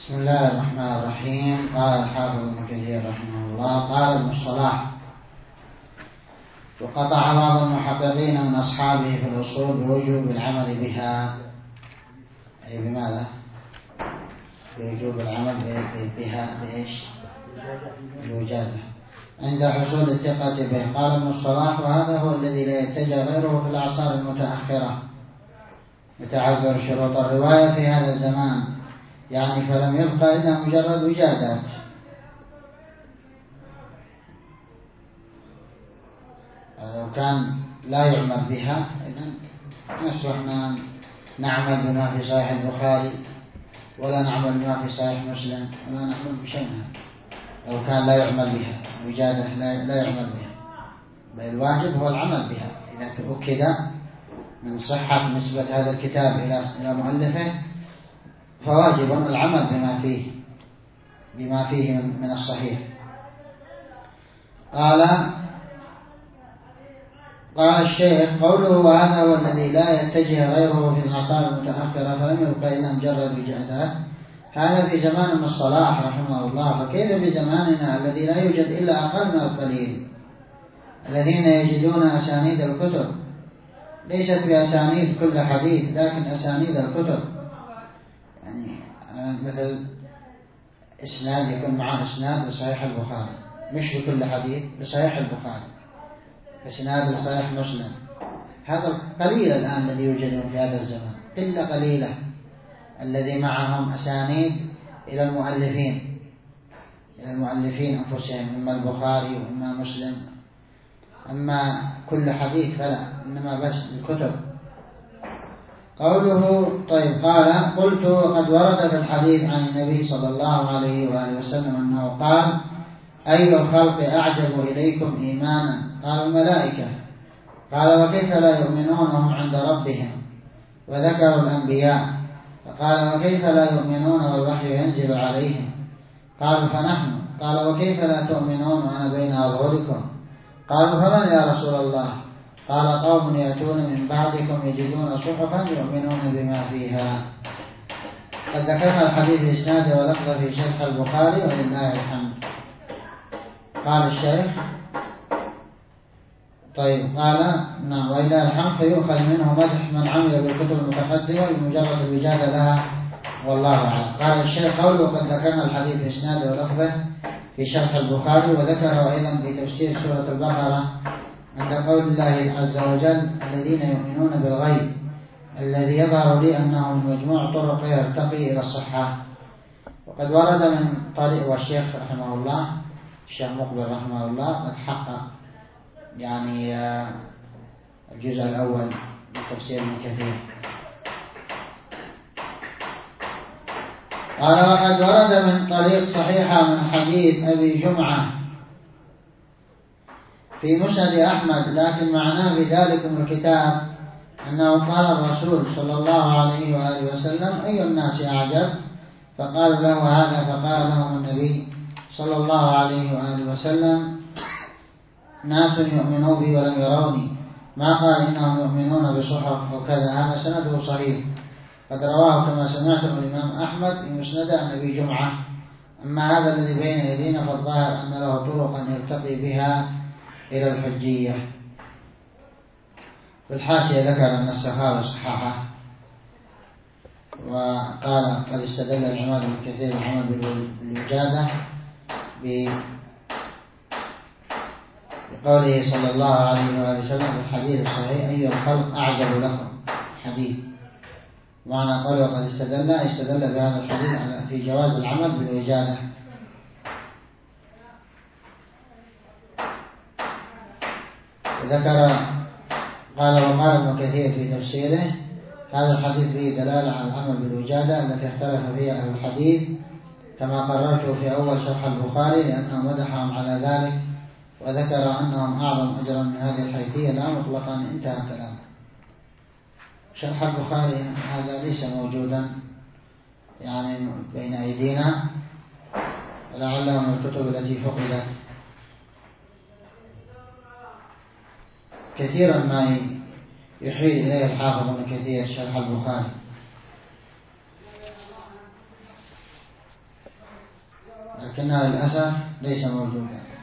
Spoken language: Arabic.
بسم الله الرحمن الرحيم. قال الحافظ ابن كثير رحمه الله: قال ابن الصلاح: وقطع بعض المحققين من أصحابه في الأصول بوجوب العمل بها. أي بماذا؟ بوجوب العمل بها بإيش؟ بوجاده عند حصول الثقة به. قال ابن الصلاح: وهذا هو الذي لا يتجه غيره في الأعصار المتأخرة بتعذر شروط الرواية في هذا الزمان، يعني فلم يبقى إلا مجرد وجادات. لو كان لا يعمل بها إذن نصلحنا نعمل بما في صحيح البخاري ولا نعمل بما في صحيح مسلم ولا نعمل بشيء. لو كان لا يعمل بها وجادة لا يعمل بها، بل الواجب هو العمل بها. إذا تأكد من صحة نسبة هذا الكتاب إلى مؤلفه فواجب العمل بما فيه من الصحيح. قال الشيخ: قوله وهذا هو الذي لا يتجه غيره في الأعصار المتأخرة فلم يبقى إلا مجرد وجادات، هذا في زمان ابن الصلاح رحمه الله، فكيف بزماننا الذي لا يوجد إلا أقل من القليل الذين يجدون أسانيد الكتب، ليست بأسانيد كل حديث لكن أسانيد الكتب، يعني مثل إسناد يكون معه إسناد لصحيح البخاري، مش بكل حديث، لصحيح البخاري، إسناد لصحيح مسلم. هذا قليل الآن الذي يوجدون في هذا الزمان، قلة قليلة الذي معهم أسانيد إلى المؤلفين أنفسهم، إما البخاري وإما مسلم. أما كل حديث فلا، إنما بس الكتب. قوله طيب. قال: قلت: وقد ورد في الحديث عن النبي صلى الله عليه وآله وسلم أنه قال: أي الخلق أعجب إليكم إيمانا؟ قالوا: الملائكة. قال: وكيف لا يؤمنون وهم عند ربهم؟ وذكروا الأنبياء. فقال: وكيف لا يؤمنون والوحي ينزل عليهم؟ قالوا: فنحن. قال: وكيف لا تؤمنون وأنا بين أظهركم؟ قالوا: فمن يا رسول الله؟ قال: قوم يأتون من بعدكم يجدون صحفا يؤمنون بما فيها. قد ذكرنا الحديث الإسناد ولفظ في شرح البخاري ولله الحمد. قال الشيخ: طيب. قال: نعم، وإلى الحمد. فيؤخذ منه مدح من عمل بالكتب المتقدمة بمجرد الوجادة لها، والله أعلم. قال الشيخ: قوله قد ذكرنا الحديث الإسناد ولفظه في شرح البخاري، وذكره أيضا في تفسير سورة البقرة عند قول الله عز وجل: الذين يؤمنون بالغيب، الذي يظهر لي أنه من مجموع طرق يرتقي إلى الصحة. وقد ورد من طريق، والشيخ رحمه الله الشيخ مقبل رحمه الله قد حقق يعني الجزء الأول من تفسير ابن كثير. قال: وقد ورد من طريق صحيحة من حديث أبي جمعة في مسند أحمد، لكن معناه في ذلكم الكتاب أنه قال الرسول صلى الله عليه وآله وسلم: أي الناس أعجب؟ فقالوا له هذا، فقال لهم النبي صلى الله عليه وآله وسلم: ناس يؤمنون بي ولم يروني، ما قال إنهم يؤمنون بصحف وكذا. هذا سنده صحيح، قد رواه كما سمعتم الإمام أحمد في مسند عن أبي جمعة. أما هذا الذي بين يدينا فالظاهر أن له طرقا يرتقي بها إلى الحجية. في الحاشية ذكر أن السخاوي صححه، وقال: قد استدل العماد بن كثير العمل بالوجادة بقوله صلى الله عليه وآله وسلم في الحديث الصحيح: أي الخلق أعجب لكم؟ حديث. معنى قوله قد استدل بهذا الحديث في جواز العمل بالوجادة. وذكر وقال ابن كثير في تفسيره: هذا الحديث فيه دلالة على العمل بالوجادة التي اختلف فيها أهل الحديث، كما قررته في أول شرح البخاري، لأنه مدحهم على ذلك وذكر أنهم أعظم أجرا من هذه الحيثية لا مطلقا. انتهى كلامه. شرح البخاري هذا ليس موجودا يعني بين أيدينا، ولعله من الكتب التي فقدت. كثيرا ما يحيل إليه الحافظ ابن كثير شرح البخاري. لكنه للأسف ليس موجودا.